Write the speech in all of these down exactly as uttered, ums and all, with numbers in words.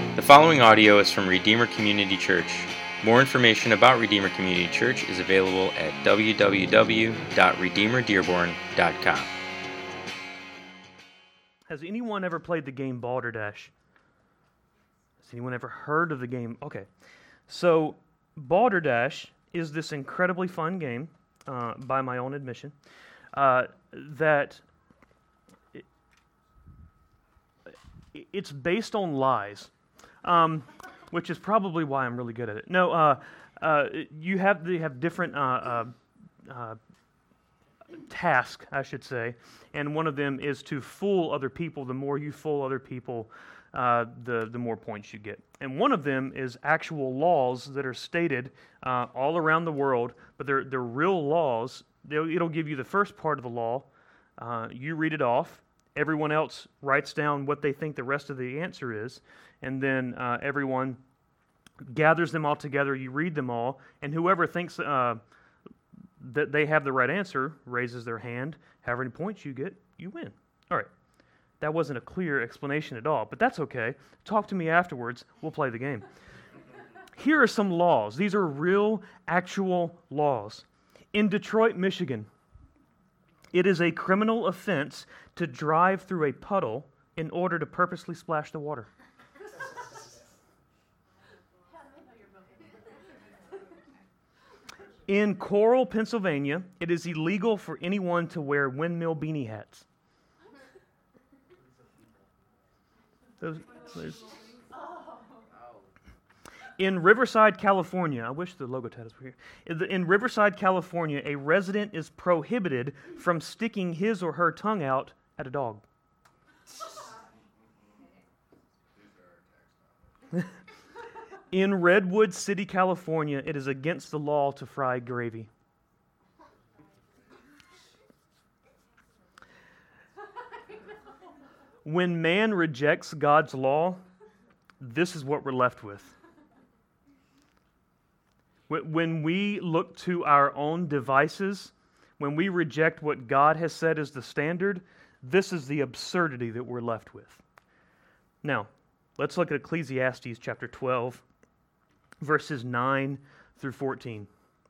The following audio is from Redeemer Community Church. More information about Redeemer Community Church is available at w w w dot redeemer dearborn dot com. Has anyone ever played the game Balderdash? Has anyone ever heard of the game? Okay. So, Balderdash is this incredibly fun game, uh, by my own admission, uh, that it, it's based on lies, um, which is probably why I'm really good at it. No, uh, uh, you have they have different uh, uh, uh, tasks, I should say, and one of them is to fool other people. The more you fool other people, uh, the the more points you get. And one of them is actual laws that are stated uh, all around the world, but they're they're real laws. They'll, it'll give you the first part of the law. Uh, you read it off. Everyone else writes down what they think the rest of the answer is, and then uh, everyone gathers them all together. You read them all, and whoever thinks uh, that they have the right answer raises their hand. However many points you get, you win. All right. That wasn't a clear explanation at all, but that's okay. Talk to me afterwards. We'll play the game. Here are some laws. These are real, actual laws. In Detroit, Michigan, it is a criminal offense to drive through a puddle in order to purposely splash the water. In Coral, Pennsylvania, it is illegal for anyone to wear windmill beanie hats. Those, those. In Riverside, California, I wish the logo titles were here. In, the, in Riverside, California, a resident is prohibited from sticking his or her tongue out at a dog. In Redwood City, California, it is against the law to fry gravy. When man rejects God's law, this is what we're left with. When we look to our own devices, when we reject what God has said is the standard, this is the absurdity that we're left with. Now, let's look at Ecclesiastes chapter twelve, verses nine through fourteen.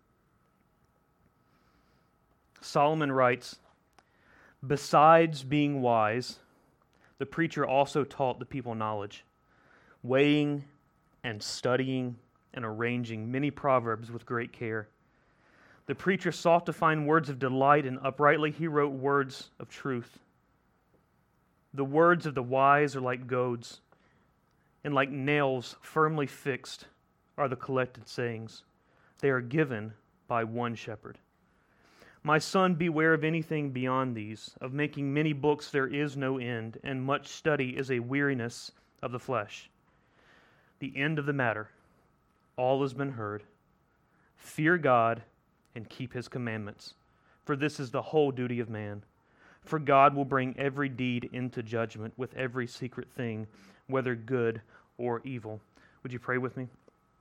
Solomon writes, "Besides being wise, the preacher also taught the people knowledge, weighing and studying and arranging many proverbs with great care. The preacher sought to find words of delight, and uprightly he wrote words of truth. The words of the wise are like goads, and like nails firmly fixed are the collected sayings. They are given by one shepherd. My son, beware of anything beyond these. Of making many books there is no end, and much study is a weariness of the flesh. The end of the matter, all has been heard. Fear God and keep His commandments, for this is the whole duty of man. For God will bring every deed into judgment with every secret thing, whether good or evil." Would you pray with me?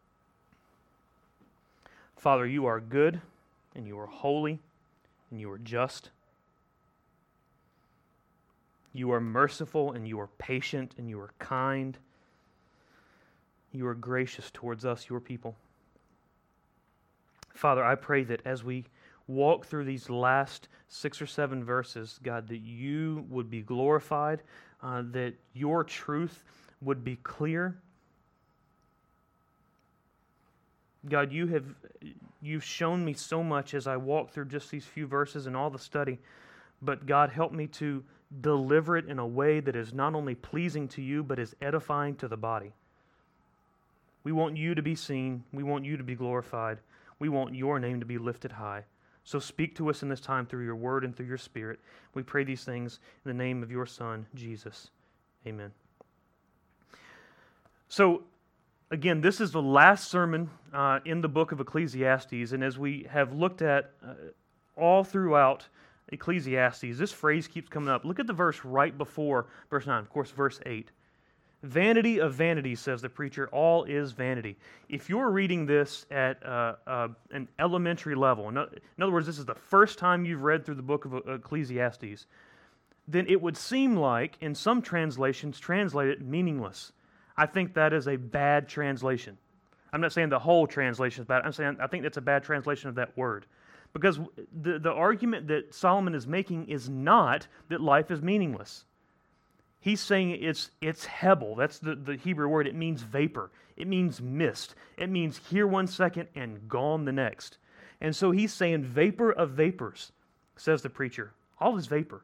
Father, you are good, and you are holy, and you are just. You are merciful, and you are patient, and you are kind. You are gracious towards us, your people. Father, I pray that as we walk through these last six or seven verses, God, that you would be glorified, uh, that your truth would be clear. God, you have you've shown me so much as I walk through just these few verses and all the study, but God, help me to deliver it in a way that is not only pleasing to you, but is edifying to the body. We want you to be seen. We want you to be glorified. We want your name to be lifted high. So speak to us in this time through your word and through your spirit. We pray these things in the name of your Son, Jesus. Amen. So, again, this is the last sermon uh, in the book of Ecclesiastes, and as we have looked at uh, all throughout Ecclesiastes, this phrase keeps coming up. Look at the verse right before verse nine, of course, verse eight. Vanity of vanities, says the preacher, all is vanity. If you're reading this at uh, uh, an elementary level, in other words, this is the first time you've read through the book of Ecclesiastes, then it would seem like, in some translations, translate it meaningless. I think that is a bad translation. I'm not saying the whole translation is bad. I'm saying I think that's a bad translation of that word. Because the, the argument that Solomon is making is not that life is meaningless. He's saying it's it's hebel. That's the, the Hebrew word. It means vapor. It means mist. It means here one second and gone the next. And so he's saying vapor of vapors, says the preacher. All is vapor.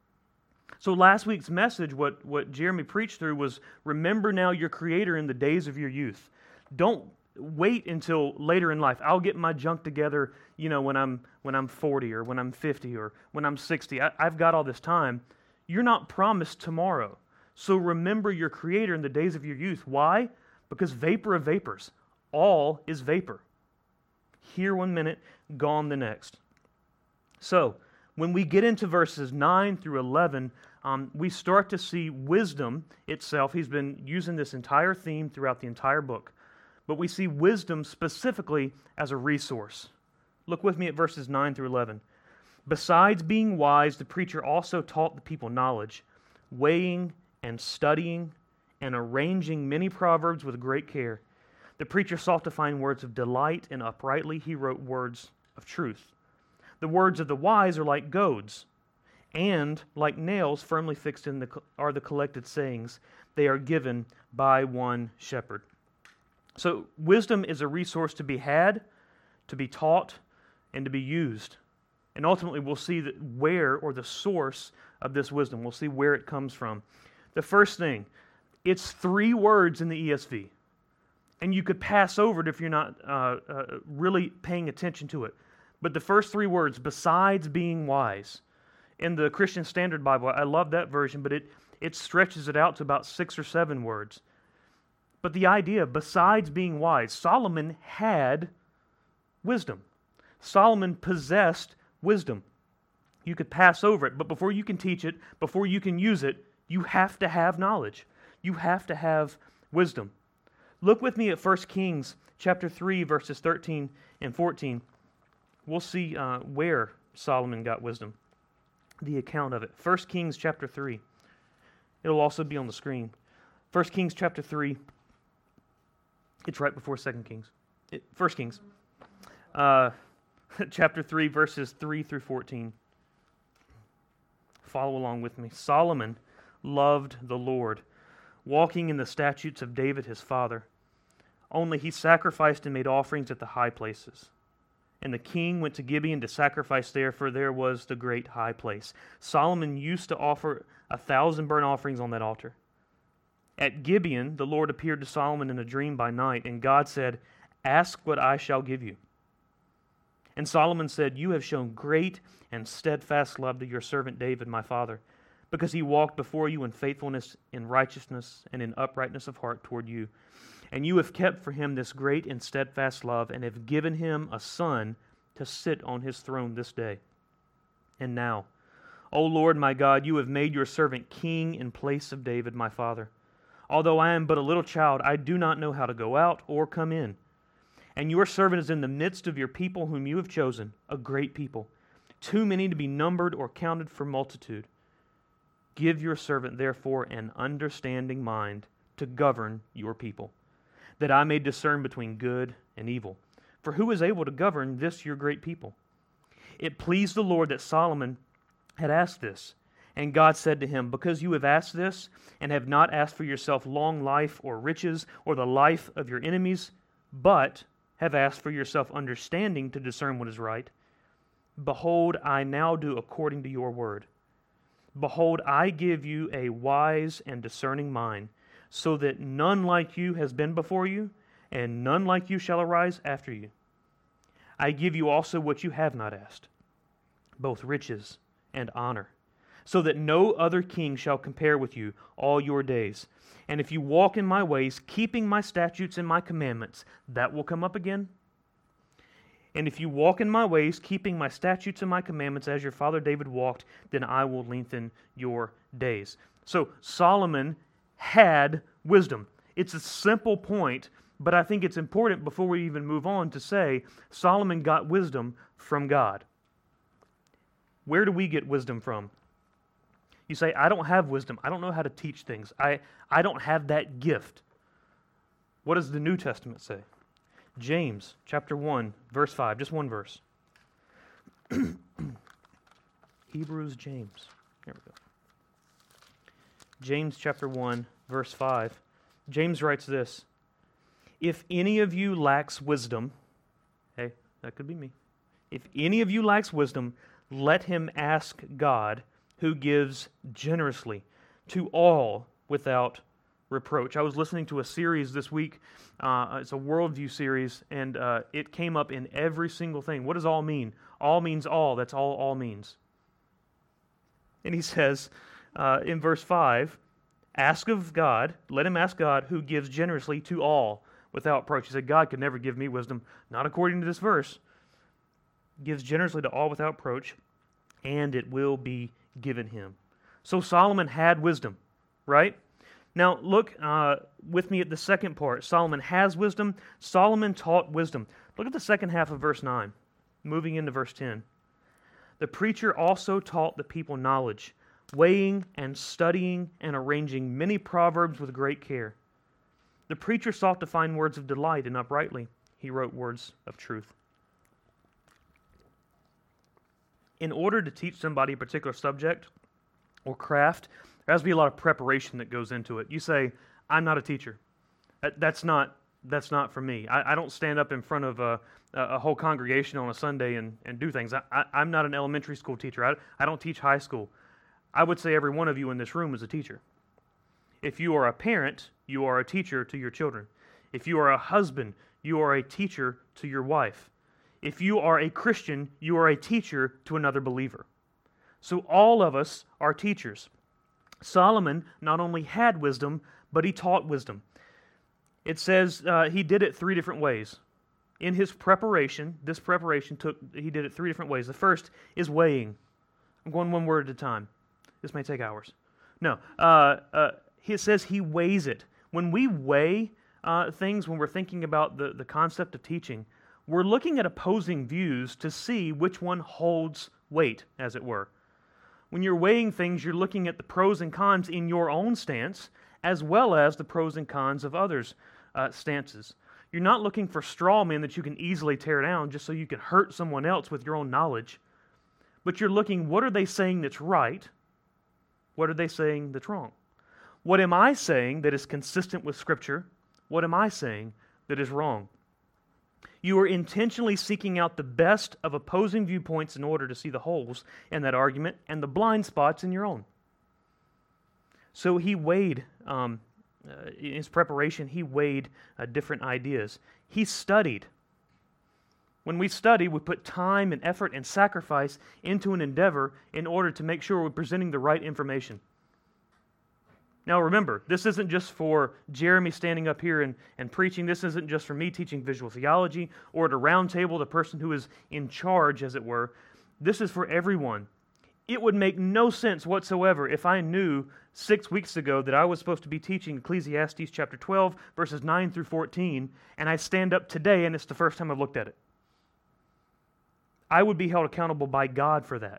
So last week's message, what, what Jeremy preached through was, remember now your Creator in the days of your youth. Don't wait until later in life. I'll get my junk together, you know, when I'm when I'm forty or when I'm fifty or when I'm sixty. I, I've got all this time. You're not promised tomorrow. So remember your Creator in the days of your youth. Why? Because vapor of vapors. All is vapor. Here one minute, gone the next. So, when we get into verses nine through eleven, um, we start to see wisdom itself. He's been using this entire theme throughout the entire book. But we see wisdom specifically as a resource. Look with me at verses nine through eleven. Besides being wise, the preacher also taught the people knowledge, weighing and studying and arranging many proverbs with great care. The preacher sought to find words of delight, and uprightly he wrote words of truth. The words of the wise are like goads, and like nails firmly fixed in the are the collected sayings. They are given by one shepherd. So wisdom is a resource to be had, to be taught, and to be used. And ultimately we'll see that where, or the source of this wisdom. We'll see where it comes from. The first thing, it's three words in the E S V. And you could pass over it if you're not uh, uh, really paying attention to it. But the first three words, besides being wise. In the Christian Standard Bible, I love that version, but it, it stretches it out to about six or seven words. But the idea, besides being wise, Solomon had wisdom. Solomon possessed wisdom. You could pass over it, but before you can teach it, before you can use it, you have to have knowledge. You have to have wisdom. Look with me at First Kings chapter three, verses thirteen and fourteen. We'll see uh, where Solomon got wisdom, the account of it. First Kings chapter three. It'll also be on the screen. First Kings chapter three. It's right before Second Kings. It, First Kings. Uh, chapter three, verses three through fourteen. Follow along with me. Solomon loved the Lord, walking in the statutes of David his father. Only he sacrificed and made offerings at the high places. And the king went to Gibeon to sacrifice there, for there was the great high place. Solomon used to offer a thousand burnt offerings on that altar. At Gibeon, the Lord appeared to Solomon in a dream by night, and God said, "Ask what I shall give you." And Solomon said, "You have shown great and steadfast love to your servant David, my father, because he walked before you in faithfulness, in righteousness, and in uprightness of heart toward you. And you have kept for him this great and steadfast love, and have given him a son to sit on his throne this day. And now, O Lord my God, you have made your servant king in place of David, my father. Although I am but a little child, I do not know how to go out or come in. And your servant is in the midst of your people whom you have chosen, a great people, too many to be numbered or counted for multitude. Give your servant, therefore, an understanding mind to govern your people, that I may discern between good and evil. For who is able to govern this your great people?" It pleased the Lord that Solomon had asked this. And God said to him, "Because you have asked this, and have not asked for yourself long life or riches or the life of your enemies, but have asked for yourself understanding to discern what is right, behold, I now do according to your word. Behold, I give you a wise and discerning mind, so that none like you has been before you, and none like you shall arise after you. I give you also what you have not asked, both riches and honor, so that no other king shall compare with you all your days. And if you walk in my ways, keeping my statutes and my commandments," that will come up again. "And if you walk in my ways, keeping my statutes and my commandments as your father David walked, then I will lengthen your days." So Solomon had wisdom. It's a simple point, but I think it's important before we even move on to say Solomon got wisdom from God. Where do we get wisdom from? You say, "I don't have wisdom. I don't know how to teach things. I, I don't have that gift." What does the New Testament say? James chapter one, verse five, just one verse. Hebrews, James. There we go. James chapter one, verse five. James writes this, if any of you lacks wisdom, hey, that could be me. If any of you lacks wisdom, let him ask God, who gives generously to all without reproach. I was listening to a series this week. Uh, it's a worldview series, and uh, it came up in every single thing. What does all mean? All means all. That's all all means. And he says uh, in verse five, ask of God, let him ask God, who gives generously to all without reproach. He said, God could never give me wisdom, not according to this verse. Gives generously to all without reproach, and it will be given him. So Solomon had wisdom, right? Now look uh, with me at the second part. Solomon has wisdom. Solomon taught wisdom. Look at the second half of verse nine, moving into verse ten. The preacher also taught the people knowledge, weighing and studying and arranging many proverbs with great care. The preacher sought to find words of delight, and uprightly he wrote words of truth. In order to teach somebody a particular subject or craft, there has to be a lot of preparation that goes into it. You say, I'm not a teacher. That, that's not that's not for me. I, I don't stand up in front of a, a whole congregation on a Sunday and, and do things. I, I, I'm not an elementary school teacher. I, I don't teach high school. I would say every one of you in this room is a teacher. If you are a parent, you are a teacher to your children. If you are a husband, you are a teacher to your wife. If you are a Christian, you are a teacher to another believer. So all of us are teachers. Solomon not only had wisdom, but he taught wisdom. It says uh, he did it three different ways. In his preparation, this preparation took, he did it three different ways. The first is weighing. I'm going one word at a time. This may take hours. No, uh, uh, it says he weighs it. When we weigh uh, things, when we're thinking about the, the concept of teaching, we're looking at opposing views to see which one holds weight, as it were. When you're weighing things, you're looking at the pros and cons in your own stance, as well as the pros and cons of others' uh, stances. You're not looking for straw men that you can easily tear down just so you can hurt someone else with your own knowledge. But you're looking, what are they saying that's right? What are they saying that's wrong? What am I saying that is consistent with Scripture? What am I saying that is wrong? You are intentionally seeking out the best of opposing viewpoints in order to see the holes in that argument and the blind spots in your own. So he weighed, um, uh, in his preparation, he weighed uh, different ideas. He studied. When we study, we put time and effort and sacrifice into an endeavor in order to make sure we're presenting the right information. Now remember, this isn't just for Jeremy standing up here and, and preaching. This isn't just for me teaching visual theology or at a round table, the person who is in charge, as it were. This is for everyone. It would make no sense whatsoever if I knew six weeks ago that I was supposed to be teaching Ecclesiastes chapter twelve, verses nine through fourteen, and I stand up today and it's the first time I've looked at it. I would be held accountable by God for that.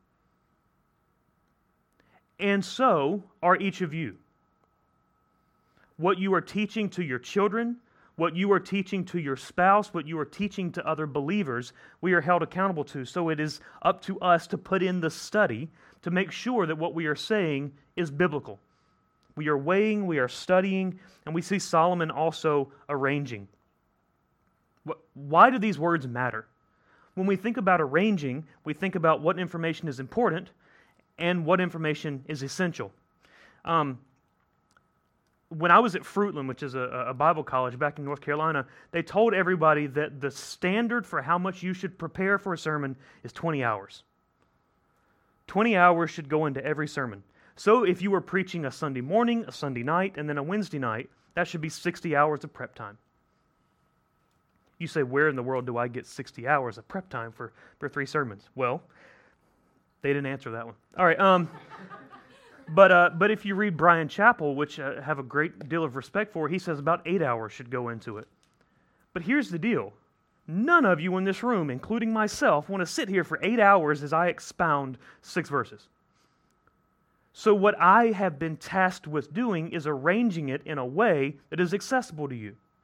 And so are each of you. What you are teaching to your children, what you are teaching to your spouse, what you are teaching to other believers, we are held accountable to. So it is up to us to put in the study to make sure that what we are saying is biblical. We are weighing, we are studying, and we see Solomon also arranging. Why do these words matter? When we think about arranging, we think about what information is important and what information is essential. Um, when I was at Fruitland, which is a, a Bible college back in North Carolina, they told everybody that the standard for how much you should prepare for a sermon is twenty hours. twenty hours should go into every sermon. So if you were preaching a Sunday morning, a Sunday night, and then a Wednesday night, that should be sixty hours of prep time. You say, where in the world do I get sixty hours of prep time for, for three sermons? Well, they didn't answer that one. All right, um, but uh, but if you read Brian Chappell, which I have a great deal of respect for, he says about eight hours should go into it. But here's the deal. None of you in this room, including myself, want to sit here for eight hours as I expound six verses. So what I have been tasked with doing is arranging it in a way that is accessible to you.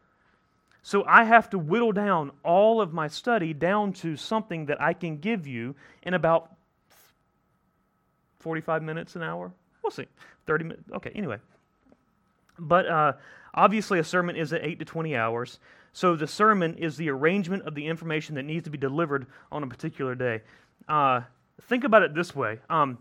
So I have to whittle down all of my study down to something that I can give you in about forty-five minutes, an hour. We'll see. thirty minutes. Okay, anyway. But uh, obviously a sermon is at eight to twenty hours. So the sermon is the arrangement of the information that needs to be delivered on a particular day. Uh, think about it this way. Um,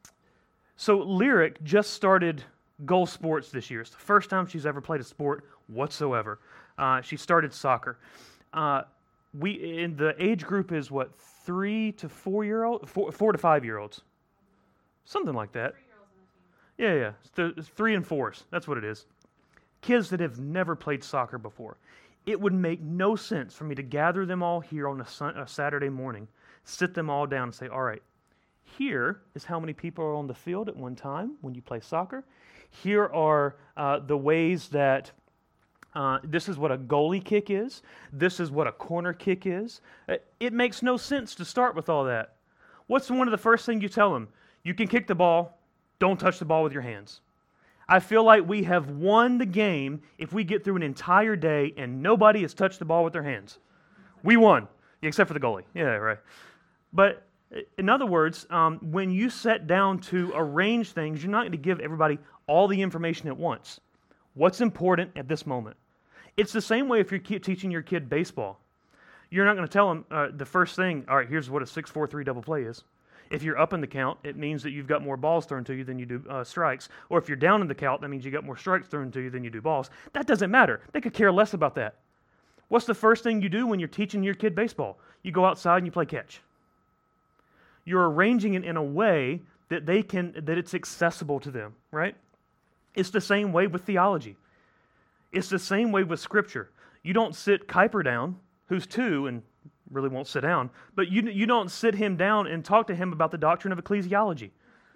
so Lyric just started Goal Sports this year. It's the first time she's ever played a sport whatsoever. Uh, she started soccer. Uh, we in the age group is what, three to four year old, four, four to five year olds, something like that. Yeah, yeah, Th- three and fours. That's what it is. Kids that have never played soccer before. It would make no sense for me to gather them all here on a, sun, a Saturday morning, sit them all down and say, all right, here is how many people are on the field at one time when you play soccer. Here are uh, the ways that uh, this is what a goalie kick is. This is what a corner kick is. Uh, it makes no sense to start with all that. What's one of the first things you tell them? You can kick the ball. Don't touch the ball with your hands. I feel like we have won the game if we get through an entire day and nobody has touched the ball with their hands. We won, except for the goalie. Yeah, right. But in other words, um, when you sit down to arrange things, you're not going to give everybody all the information at once. What's important at this moment? It's the same way if you're teaching your kid baseball. You're not going to tell them uh, the first thing, all right, here's what a six four three double play is. If you're up in the count, it means that you've got more balls thrown to you than you do uh, strikes. Or if you're down in the count, that means you got more strikes thrown to you than you do balls. That doesn't matter. They could care less about that. What's the first thing you do when you're teaching your kid baseball? You go outside and you play catch. You're arranging it in a way that they can, that it's accessible to them, right? It's the same way with theology. It's the same way with Scripture. You don't sit Kuiper down, who's two and really won't sit down, but you you don't sit him down and talk to him about the doctrine of ecclesiology.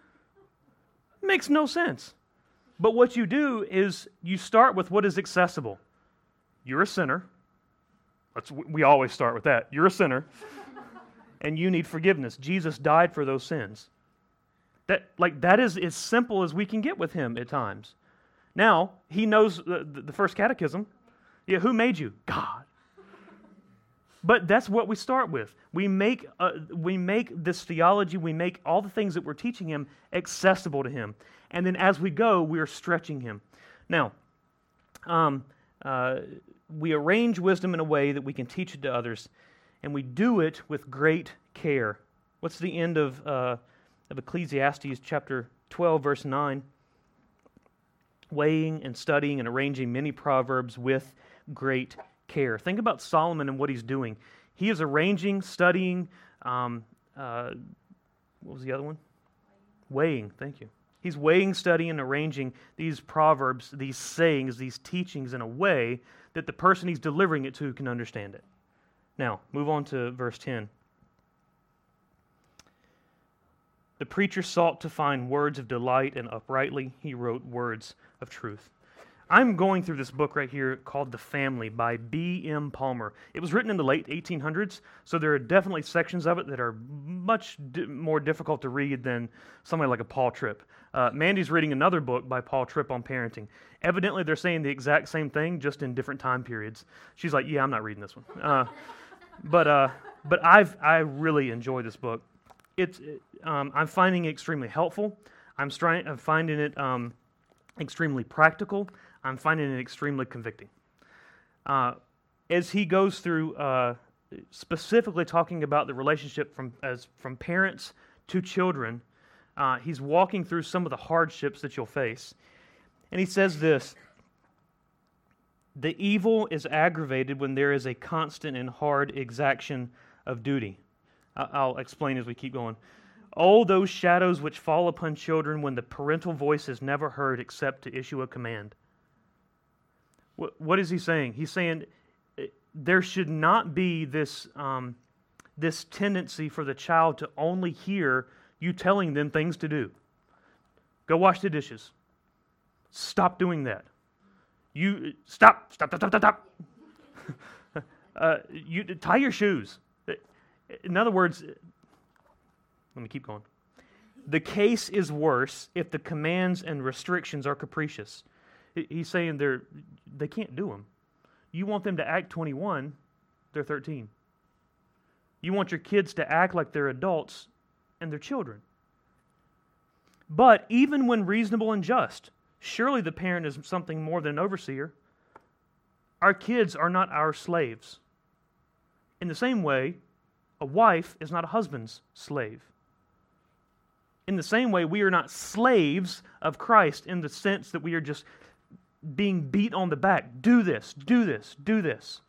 Makes no sense. But what you do is you start with what is accessible. You're a sinner. That's, we always start with that. You're a sinner, and you need forgiveness. Jesus died for those sins. That like that is as simple as we can get with him at times. Now, he knows the, the first catechism. Yeah, who made you? God. But that's what we start with. We make uh, we make this theology, we make all the things that we're teaching him accessible to him. And then as we go, we are stretching him. Now, um, uh, we arrange wisdom in a way that we can teach it to others, and we do it with great care. What's the end of, uh, of Ecclesiastes chapter twelve, verse nine? Weighing and studying and arranging many proverbs with great care. Think about Solomon and what he's doing. He is arranging, studying, um, uh, what was the other one? Weighing, thank you. He's weighing, studying, and arranging these proverbs, these sayings, these teachings in a way that the person he's delivering it to can understand it. Now, move on to verse ten. The preacher sought to find words of delight, and uprightly he wrote words of truth. I'm going through this book right here called The Family by B M Palmer. It was written in the late eighteen hundreds, so there are definitely sections of it that are much di- more difficult to read than somebody like a Paul Tripp. Uh, Mandy's reading another book by Paul Tripp on parenting. Evidently, they're saying the exact same thing, just in different time periods. She's like, yeah, I'm not reading this one. Uh, but uh, but I've I really enjoy this book. It's it, um, I'm finding it extremely helpful. I'm, stri- I'm finding it um, extremely practical. I'm finding it extremely convicting. Uh, as he goes through uh, specifically talking about the relationship from as from parents to children, uh, he's walking through some of the hardships that you'll face. And he says this: the evil is aggravated when there is a constant and hard exaction of duty. I'll explain as we keep going. Oh, those shadows which fall upon children when the parental voice is never heard except to issue a command. What is he saying? He's saying there should not be this um, this tendency for the child to only hear you telling them things to do. Go wash the dishes. Stop doing that. You stop, stop, stop, stop, stop. stop. uh, you tie your shoes. In other words, let me keep going. The case is worse if the commands and restrictions are capricious. He's saying they're they can't do them. You want them to act twenty-one, they're thirteen. You want your kids to act like they're adults, and they're children. But even when reasonable and just, surely the parent is something more than an overseer. Our kids are not our slaves. In the same way, a wife is not a husband's slave. In the same way, we are not slaves of Christ in the sense that we are just being beat on the back. Do this, do this, do this.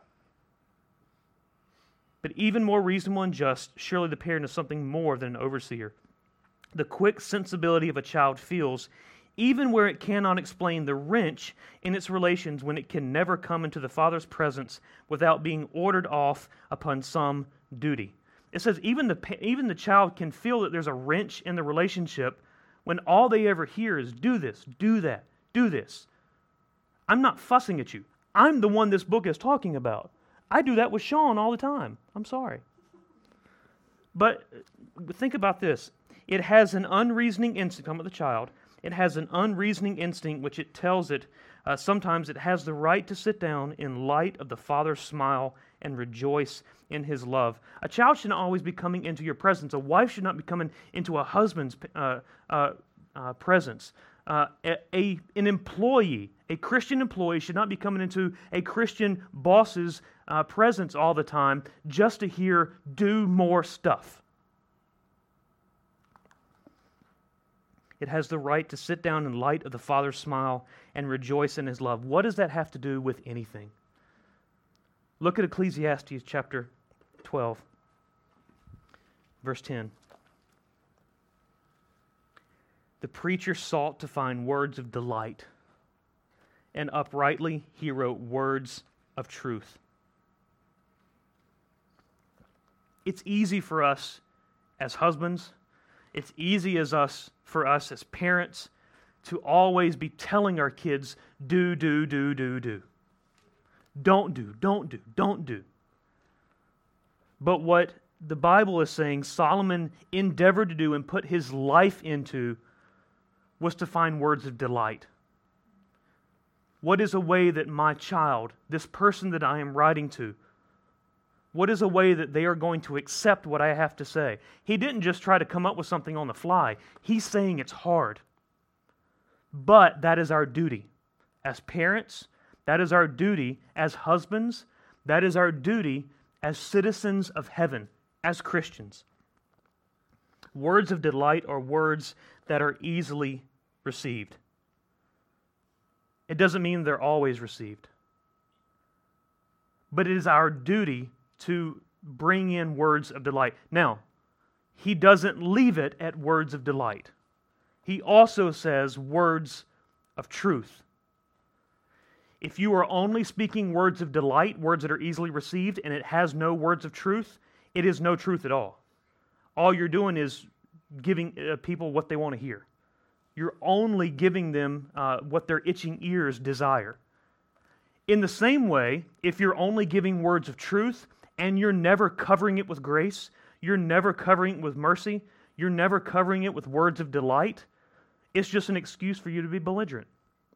But even more reasonable and just, surely the parent is something more than an overseer. The quick sensibility of a child feels, even where it cannot explain the wrench in its relations when it can never come into the Father's presence without being ordered off upon some duty. It says even the, even the child can feel that there's a wrench in the relationship when all they ever hear is do this, do that, do this. I'm not fussing at you. I'm the one this book is talking about. I do that with Sean all the time. I'm sorry. But think about this. It has an unreasoning instinct. I'm with the child. It has an unreasoning instinct which it tells it uh, sometimes it has the right to sit down in light of the Father's smile and rejoice in His love. A child should not always be coming into your presence. A wife should not be coming into a husband's uh, uh, uh, presence. Uh, a, a an employee, a Christian employee, should not be coming into a Christian boss's uh, presence all the time just to hear do more stuff. It has the right to sit down in light of the Father's smile and rejoice in His love. What does that have to do with anything? Look at Ecclesiastes chapter twelve, verse ten. The preacher sought to find words of delight, and uprightly he wrote words of truth. It's easy for us as husbands, it's easy as us for us as parents to always be telling our kids, do, do, do, do, do. Don't do, don't do, don't do. But what the Bible is saying Solomon endeavored to do and put his life into was to find words of delight. What is a way that my child, this person that I am writing to, what is a way that they are going to accept what I have to say? He didn't just try to come up with something on the fly. He's saying it's hard. But that is our duty. As parents, that is our duty. As husbands, that is our duty as citizens of heaven, as Christians. Words of delight are words that are easily received. It doesn't mean they're always received. But it is our duty to bring in words of delight. Now, he doesn't leave it at words of delight. He also says words of truth. If you are only speaking words of delight, words that are easily received, and it has no words of truth, it is no truth at all. All you're doing is giving uh, people what they want to hear. You're only giving them uh, what their itching ears desire. In the same way, if you're only giving words of truth and you're never covering it with grace, you're never covering it with mercy, you're never covering it with words of delight, it's just an excuse for you to be belligerent.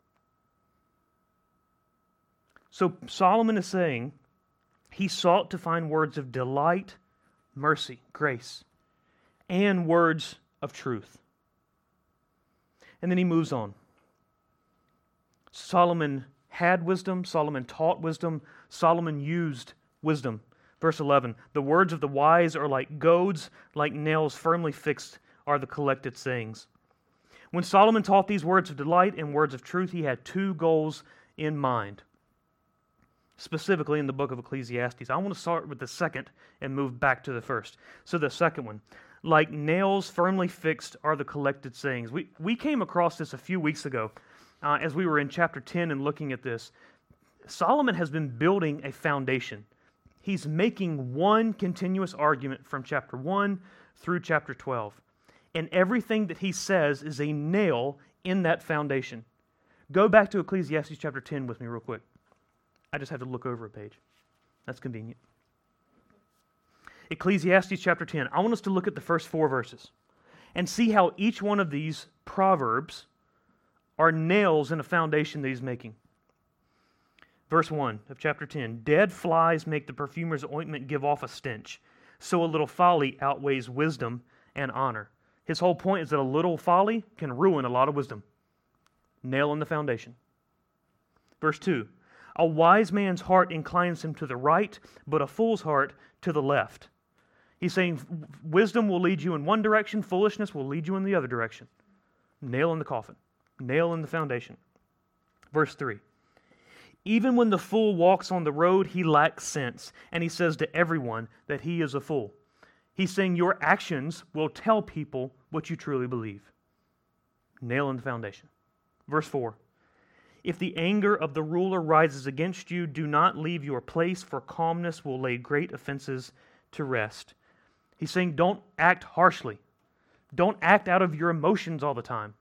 So Solomon is saying he sought to find words of delight, mercy, grace, and words of truth. And then he moves on. Solomon had wisdom, Solomon taught wisdom, Solomon used wisdom. Verse eleven, the words of the wise are like goads, like nails firmly fixed are the collected sayings. When Solomon taught these words of delight and words of truth, he had two goals in mind. Specifically in the book of Ecclesiastes. I want to start with the second and move back to the first. So the second one, like nails firmly fixed are the collected sayings. We, we came across this a few weeks ago uh, as we were in chapter ten and looking at this. Solomon has been building a foundation. He's making one continuous argument from chapter one through chapter twelve. And everything that he says is a nail in that foundation. Go back to Ecclesiastes chapter ten with me real quick. I just have to look over a page. That's convenient. Ecclesiastes chapter ten. I want us to look at the first four verses and see how each one of these proverbs are nails in a foundation that he's making. Verse one of chapter ten, dead flies make the perfumer's ointment give off a stench, so a little folly outweighs wisdom and honor. His whole point is that a little folly can ruin a lot of wisdom. Nail in the foundation. Verse two, a wise man's heart inclines him to the right, but a fool's heart to the left. He's saying wisdom will lead you in one direction, foolishness will lead you in the other direction. Nail in the coffin. Nail in the foundation. Verse three, even when the fool walks on the road, he lacks sense, and he says to everyone that he is a fool. He's saying your actions will tell people what you truly believe. Nail in the foundation. Verse four, if the anger of the ruler rises against you, do not leave your place, for calmness will lay great offenses to rest. He's saying don't act harshly. Don't act out of your emotions all the time.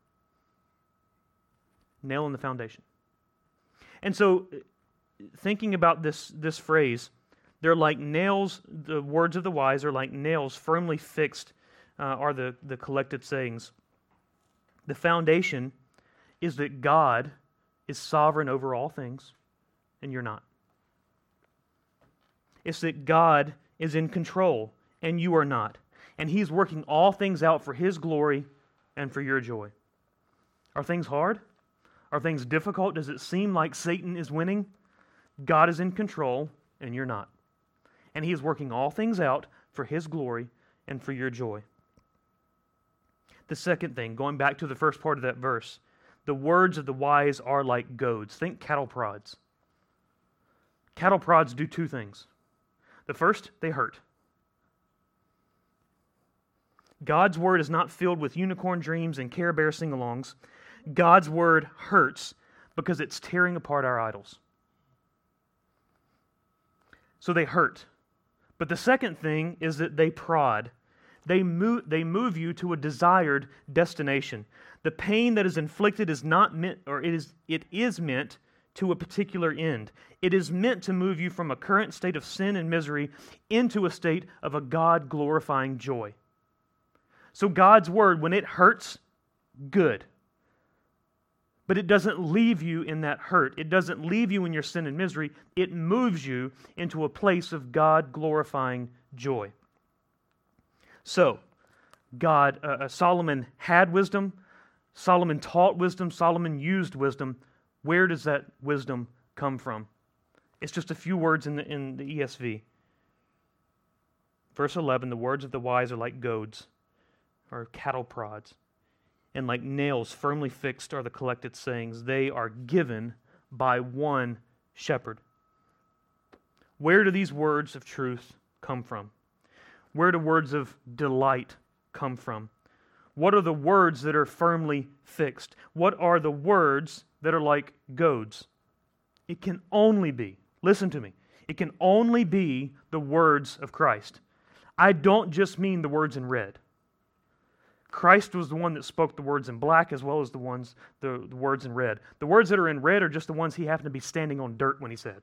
Nail in the foundation. And so, thinking about this, this phrase, they're like nails, the words of the wise are like nails firmly fixed, uh, are the, the collected sayings. The foundation is that God is sovereign over all things, and you're not. It's that God is in control, and you are not. And He's working all things out for His glory and for your joy. Are things hard? Are things difficult? Does it seem like Satan is winning? God is in control, and you're not. And He is working all things out for His glory and for your joy. The second thing, going back to the first part of that verse, the words of the wise are like goads. Think cattle prods. Cattle prods do two things. The first, they hurt. God's word is not filled with unicorn dreams and Care Bear sing-alongs. God's word hurts because it's tearing apart our idols. So they hurt. But the second thing is that they prod. They move, they move you to a desired destination. The pain that is inflicted is not meant, or it is, it is meant to a particular end. It is meant to move you from a current state of sin and misery into a state of a God-glorifying joy. So God's word, when it hurts, good. But it doesn't leave you in that hurt. It doesn't leave you in your sin and misery. It moves you into a place of God-glorifying joy. So, God, uh, Solomon had wisdom. Solomon taught wisdom. Solomon used wisdom. Where does that wisdom come from? It's just a few words in the, in the E S V. Verse eleven, the words of the wise are like goads, or cattle prods, and like nails firmly fixed are the collected sayings. They are given by one shepherd. Where do these words of truth come from? Where do words of delight come from? What are the words that are firmly fixed? What are the words that are like goads? It can only be, listen to me, it can only be the words of Christ. I don't just mean the words in red. Christ was the one that spoke the words in black as well as the ones, the, the words in red. The words that are in red are just the ones He happened to be standing on dirt when He said.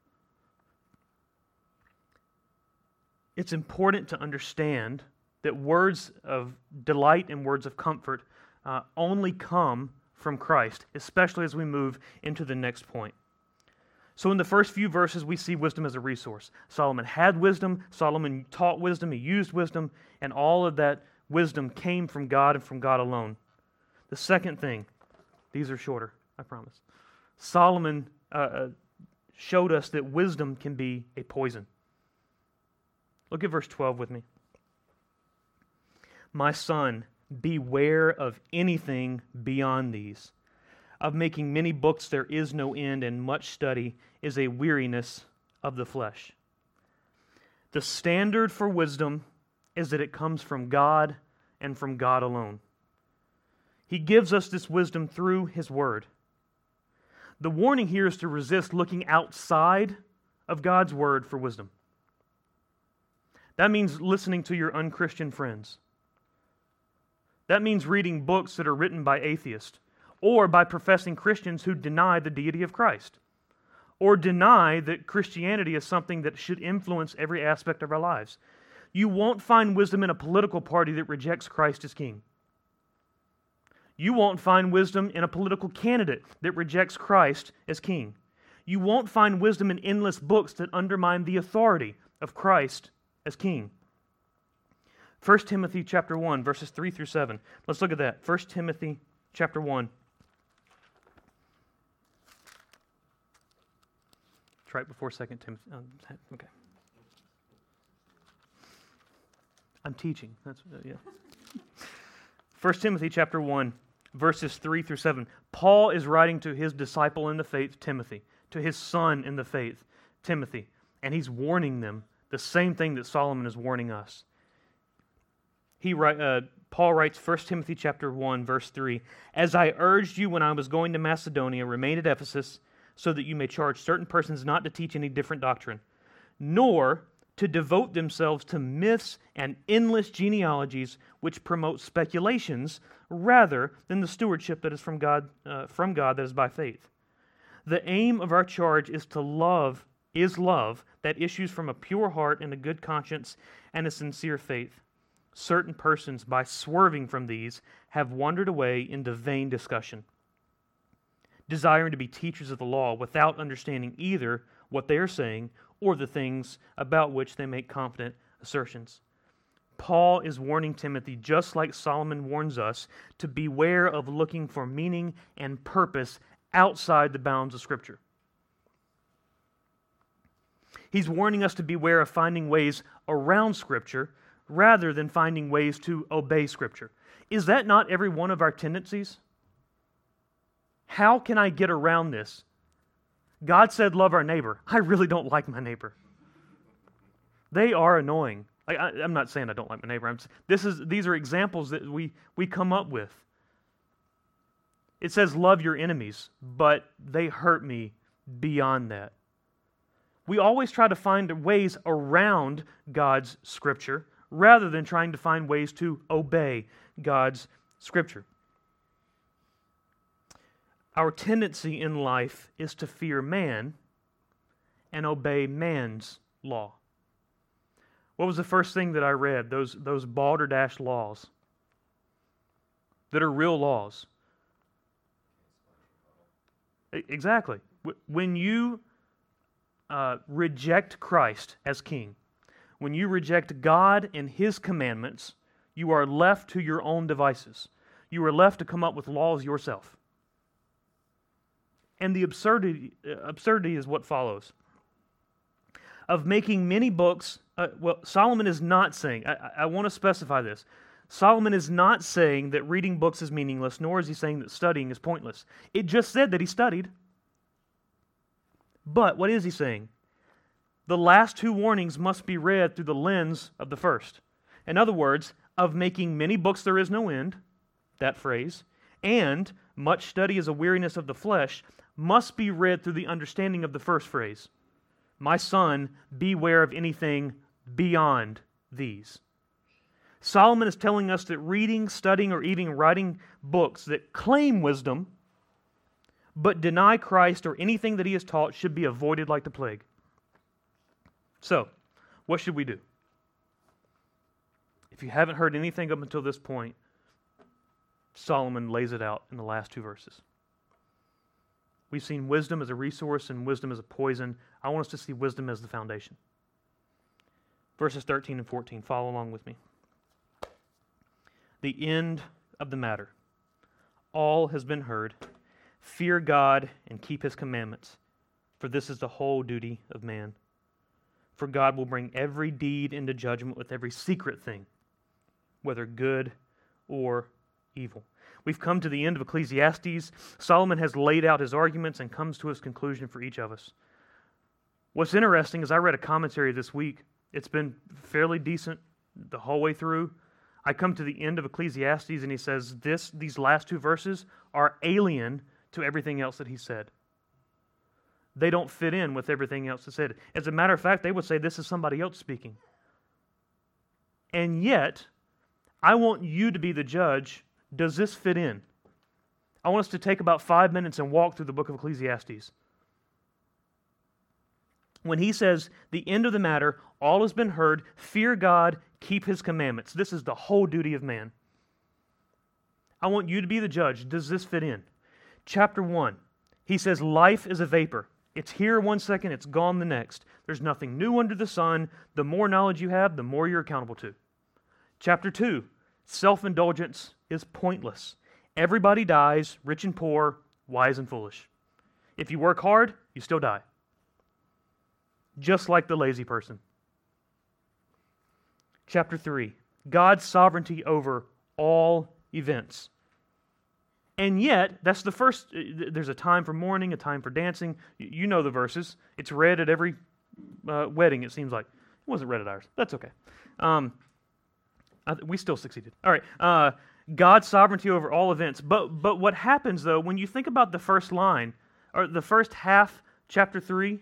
It's important to understand that words of delight and words of comfort uh, only come from Christ, especially as we move into the next point. So in the first few verses, we see wisdom as a resource. Solomon had wisdom, Solomon taught wisdom, he used wisdom, and all of that wisdom came from God and from God alone. The second thing, these are shorter, I promise. Solomon uh, showed us that wisdom can be a poison. Look at verse twelve with me. My son, beware of anything beyond these. Of making many books there is no end, and much study is a weariness of the flesh. The standard for wisdom is that it comes from God and from God alone. He gives us this wisdom through His Word. The warning here is to resist looking outside of God's Word for wisdom. That means listening to your unchristian friends. That means reading books that are written by atheists or by professing Christians who deny the deity of Christ or deny that Christianity is something that should influence every aspect of our lives. You won't find wisdom in a political party that rejects Christ as king. You won't find wisdom in a political candidate that rejects Christ as king. You won't find wisdom in endless books that undermine the authority of Christ as king. First Timothy chapter one, verses three through seven. Let's look at that. First Timothy chapter one. It's right before Second Timothy. Um, okay. I'm teaching. That's uh, yeah. First Timothy chapter one, verses three through seven. Paul is writing to his disciple in the faith, Timothy, to his son in the faith, Timothy, and he's warning them the same thing that Solomon is warning us. He write, uh, Paul writes, First Timothy chapter one, verse three, "As I urged you when I was going to Macedonia, remain at Ephesus, so that you may charge certain persons not to teach any different doctrine, nor to devote themselves to myths and endless genealogies which promote speculations rather than the stewardship that is from God, uh, from God that is by faith. The aim of our charge is to love, is love that issues from a pure heart and a good conscience and a sincere faith. Certain persons, by swerving from these, have wandered away into vain discussion, desiring to be teachers of the law without understanding either what they are saying or the things about which they make confident assertions." Paul is warning Timothy, just like Solomon warns us, to beware of looking for meaning and purpose outside the bounds of Scripture. He's warning us to beware of finding ways around Scripture rather than finding ways to obey Scripture. Is that not every one of our tendencies? How can I get around this? God said, love our neighbor. I really don't like my neighbor. They are annoying. Like, I, I'm not saying I don't like my neighbor. I'm, this is, these are examples that we, we come up with. It says, love your enemies, but they hurt me beyond that. We always try to find ways around God's Scripture rather than trying to find ways to obey God's Scripture. Our tendency in life is to fear man and obey man's law. What was the first thing that I read? Those, those balderdash laws that are real laws. Exactly. When you uh, reject Christ as king, when you reject God and His commandments, you are left to your own devices. You are left to come up with laws yourself. And the absurdity, absurdity is what follows. Of making many books, uh, well, Solomon is not saying, I, I want to specify this, Solomon is not saying that reading books is meaningless, nor is he saying that studying is pointless. It just said that he studied. But what is he saying? The last two warnings must be read through the lens of the first. In other words, of making many books there is no end, that phrase, and much study is a weariness of the flesh, must be read through the understanding of the first phrase. My son, beware of anything beyond these. Solomon is telling us that reading, studying, or even writing books that claim wisdom but deny Christ or anything that He has taught should be avoided like the plague. So, what should we do? If you haven't heard anything up until this point, Solomon lays it out in the last two verses. We've seen wisdom as a resource and wisdom as a poison. I want us to see wisdom as the foundation. Verses thirteen and fourteen, follow along with me. The end of the matter. All has been heard. Fear God and keep His commandments, for this is the whole duty of man. For God will bring every deed into judgment with every secret thing, whether good or evil. We've come to the end of Ecclesiastes. Solomon has laid out his arguments and comes to his conclusion for each of us. What's interesting is I read a commentary this week. It's been fairly decent the whole way through. I come to the end of Ecclesiastes and he says this, these last two verses are alien to everything else that he said. They don't fit in with everything else he said. As a matter of fact, they would say this is somebody else speaking. And yet, I want you to be the judge. Does this fit in? I want us to take about five minutes and walk through the book of Ecclesiastes. When he says, the end of the matter, all has been heard, fear God, keep His commandments. This is the whole duty of man. I want you to be the judge. Does this fit in? Chapter one, he says, life is a vapor. It's here one second, it's gone the next. There's nothing new under the sun. The more knowledge you have, the more you're accountable to. Chapter two, self-indulgence is pointless. Everybody dies, rich and poor, wise and foolish. If you work hard, you still die. Just like the lazy person. Chapter three, God's sovereignty over all events. And yet, that's the first, there's a time for mourning, a time for dancing. You know the verses. It's read at every uh, wedding, it seems like. It wasn't read at ours. That's okay. Um, I th- we still succeeded. All right. Uh, God's sovereignty over all events. But but what happens, though, when you think about the first line, or the first half, chapter three,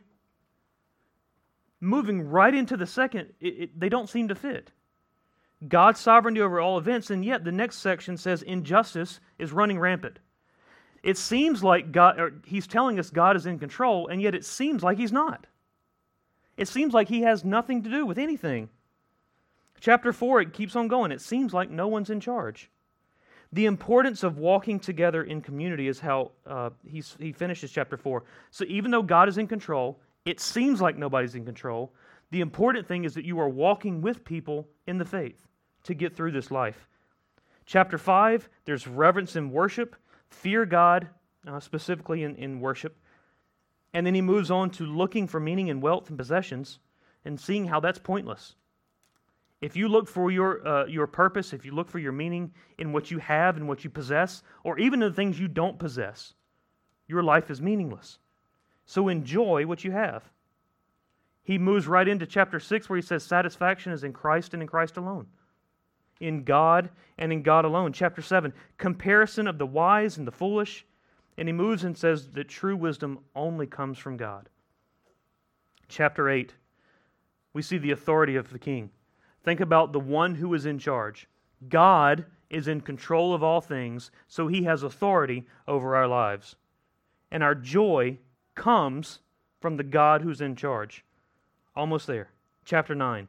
moving right into the second, it, it, they don't seem to fit. God's sovereignty over all events, and yet the next section says injustice is running rampant. It seems like God, or he's telling us God is in control, and yet it seems like he's not. It seems like he has nothing to do with anything. Chapter four, it keeps on going. It seems like no one's in charge. The importance of walking together in community is how uh, he's, he finishes chapter four. So even though God is in control, it seems like nobody's in control. The important thing is that you are walking with people in the faith to get through this life. Chapter five, there's reverence and worship, fear God, uh, specifically in, in worship. And then he moves on to looking for meaning in wealth and possessions and seeing how that's pointless. If you look for your uh, your purpose, if you look for your meaning in what you have and what you possess, or even in the things you don't possess, your life is meaningless. So enjoy what you have. He moves right into chapter six where he says satisfaction is in Christ and in Christ alone. In God and in God alone. Chapter seven, comparison of the wise and the foolish. And he moves and says that true wisdom only comes from God. Chapter eight, we see the authority of the king. Think about the one who is in charge. God is in control of all things, so he has authority over our lives. And our joy comes from the God who's in charge. Almost there. Chapter nine.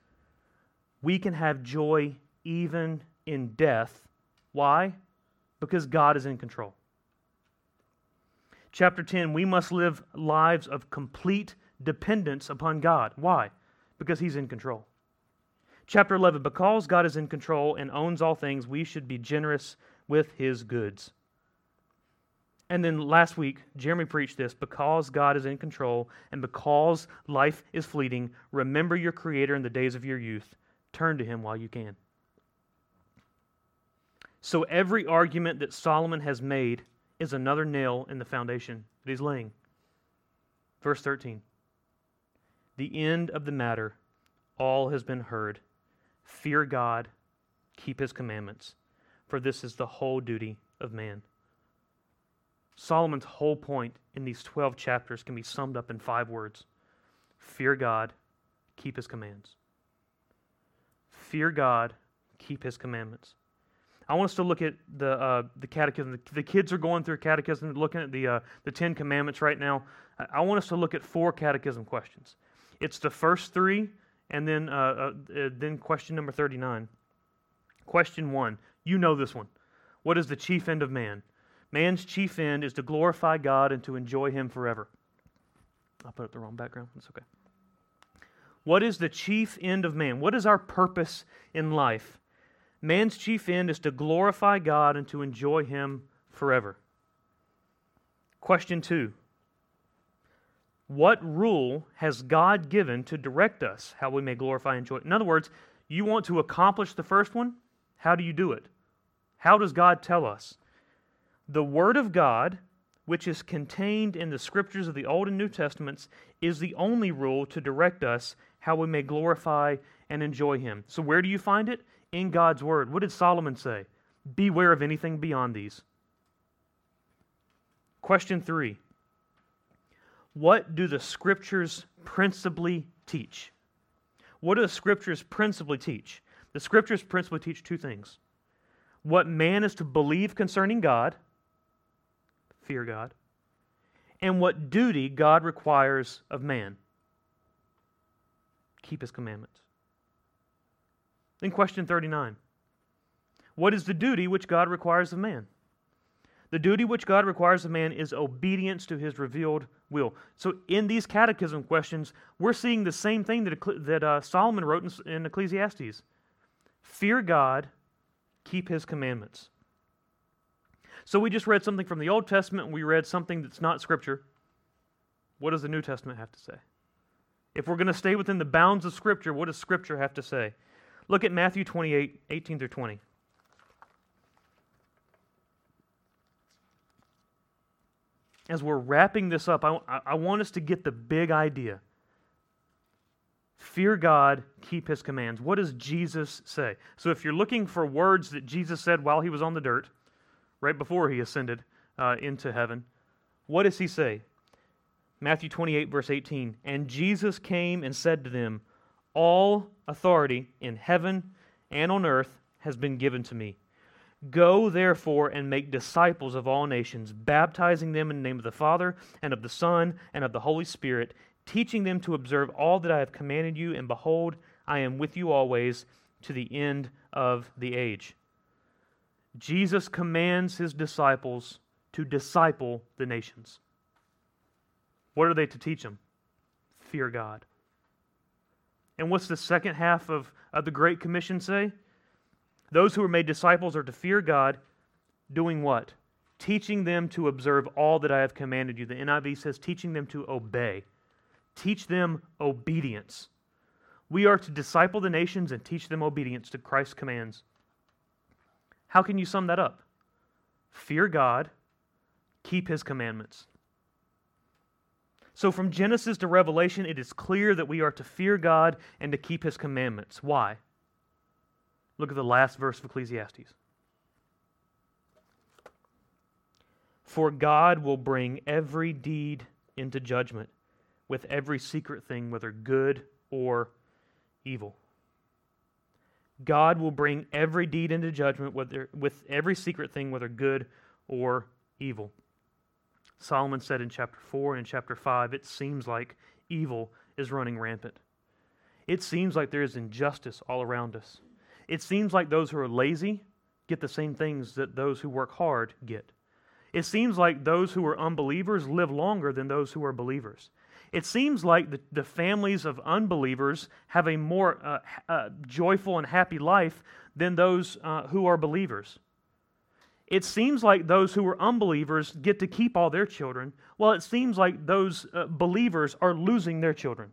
We can have joy even in death. Why? Because God is in control. Chapter ten. We must live lives of complete dependence upon God. Why? Because he's in control. Chapter eleven. Because God is in control and owns all things, we should be generous with his goods. And then last week, Jeremy preached this, because God is in control and because life is fleeting, remember your Creator in the days of your youth. Turn to him while you can. So every argument that Solomon has made is another nail in the foundation that he's laying. Verse thirteen. The end of the matter, all has been heard. Fear God, keep his commandments, for this is the whole duty of man. Solomon's whole point in these twelve chapters can be summed up in five words. Fear God, keep his commands. Fear God, keep his commandments. I want us to look at the uh, the catechism. The, the kids are going through catechism, looking at the uh, the Ten Commandments right now. I, I want us to look at four catechism questions. It's the first three, and then uh, uh, uh, then question number thirty-nine. Question one. You know this one. What is the chief end of man? Man's chief end is to glorify God and to enjoy him forever. I put up the wrong background. That's okay. What is the chief end of man? What is our purpose in life? Man's chief end is to glorify God and to enjoy him forever. Question two. What rule has God given to direct us how we may glorify and enjoy? In other words, you want to accomplish the first one? How do you do it? How does God tell us? The Word of God, which is contained in the Scriptures of the Old and New Testaments, is the only rule to direct us how we may glorify and enjoy him. So where do you find it? In God's Word. What did Solomon say? Beware of anything beyond these. Question three. What do the Scriptures principally teach? What do the Scriptures principally teach? The Scriptures principally teach two things. What man is to believe concerning God, fear God, and what duty God requires of man, keep his commandments. Then question thirty-nine. What is the duty which God requires of man? The duty which God requires of man is obedience to his revealed will. So in these catechism questions, we're seeing the same thing that, that uh, Solomon wrote in, in Ecclesiastes. Fear God, keep his commandments. So we just read something from the Old Testament, and we read something that's not Scripture. What does the New Testament have to say? If we're going to stay within the bounds of Scripture, what does Scripture have to say? Look at Matthew twenty-eight, eighteen through twenty. As we're wrapping this up, I, I want us to get the big idea. Fear God, keep his commands. What does Jesus say? So if you're looking for words that Jesus said while he was on the dirt, right before he ascended uh, into heaven, what does he say? Matthew twenty-eight, verse eighteen, "And Jesus came and said to them, All authority in heaven and on earth has been given to me. Go, therefore, and make disciples of all nations, baptizing them in the name of the Father, and of the Son, and of the Holy Spirit, teaching them to observe all that I have commanded you, and behold, I am with you always to the end of the age." Jesus commands his disciples to disciple the nations. What are they to teach them? Fear God. And what's the second half of, of the Great Commission say? Those who are made disciples are to fear God, doing what? Teaching them to observe all that I have commanded you. The N I V says teaching them to obey. Teach them obedience. We are to disciple the nations and teach them obedience to Christ's commands. How can you sum that up? Fear God, keep his commandments. So from Genesis to Revelation, it is clear that we are to fear God and to keep his commandments. Why? Look at the last verse of Ecclesiastes. "For God will bring every deed into judgment with every secret thing, whether good or evil." God will bring every deed into judgment whether, with every secret thing, whether good or evil. Solomon said in chapter four and in chapter five, it seems like evil is running rampant. It seems like there is injustice all around us. It seems like those who are lazy get the same things that those who work hard get. It seems like those who are unbelievers live longer than those who are believers. It seems like the, the families of unbelievers have a more uh, uh, joyful and happy life than those uh, who are believers. It seems like those who are unbelievers get to keep all their children, while it seems like those uh, believers are losing their children.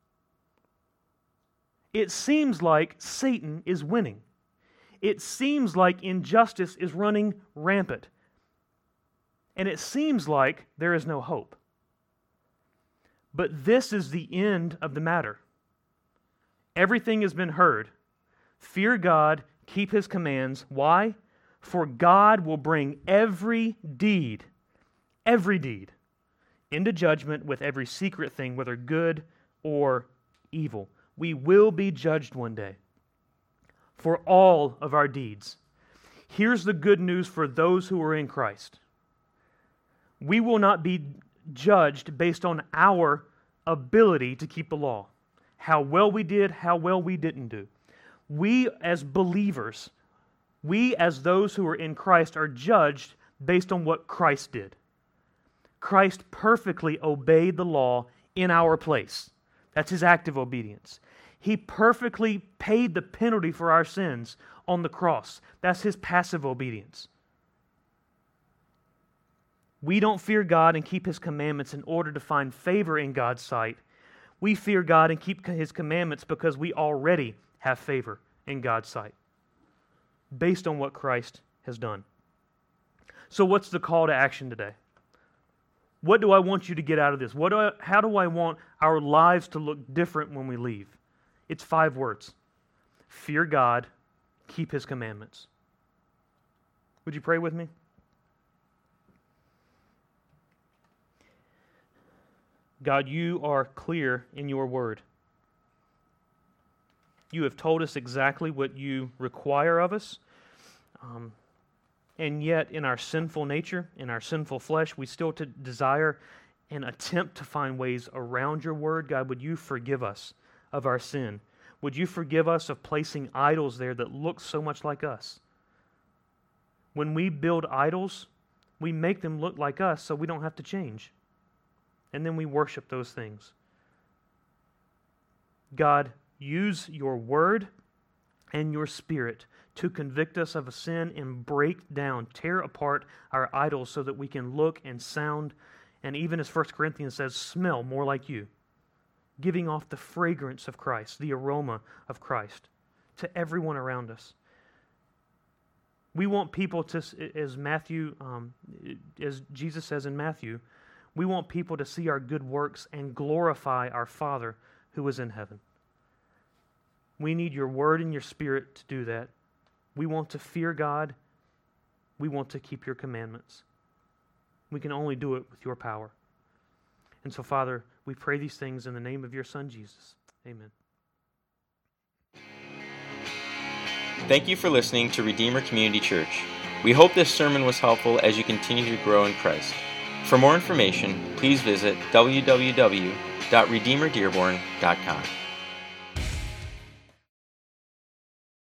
It seems like Satan is winning. It seems like injustice is running rampant. And it seems like there is no hope. But this is the end of the matter. Everything has been heard. Fear God, keep his commands. Why? For God will bring every deed, every deed, into judgment with every secret thing, whether good or evil. We will be judged one day for all of our deeds. Here's the good news for those who are in Christ. We will not be judged based on our ability to keep the law. How well we did, how well we didn't do. We as believers, we as those who are in Christ are judged based on what Christ did. Christ perfectly obeyed the law in our place. That's his active obedience. He perfectly paid the penalty for our sins on the cross. That's his passive obedience. We don't fear God and keep his commandments in order to find favor in God's sight. We fear God and keep his commandments because we already have favor in God's sight, based on what Christ has done. So what's the call to action today? What do I want you to get out of this? What do I, how do I want our lives to look different when we leave? It's five words. Fear God, keep his commandments. Would you pray with me? God, you are clear in your word. You have told us exactly what you require of us. Um, and yet, in our sinful nature, in our sinful flesh, we still to desire and attempt to find ways around your word. God, would you forgive us of our sin? Would you forgive us of placing idols there that look so much like us? When we build idols, We make them look like us so we don't have to change. And then we worship those things. God, use your word and your spirit to convict us of a sin and break down, tear apart our idols so that we can look and sound, and even as First Corinthians says, smell more like you, giving off the fragrance of Christ, the aroma of Christ to everyone around us. We want people to, as Matthew, um, as Jesus says in Matthew, we want people to see our good works and glorify our Father who is in heaven. We need your word and your spirit to do that. We want to fear God. We want to keep your commandments. We can only do it with your power. And so, Father, we pray these things in the name of your Son, Jesus. Amen. Thank you for listening to Redeemer Community Church. We hope this sermon was helpful as you continue to grow in Christ. For more information, please visit w w w dot redeemer dearborn dot com.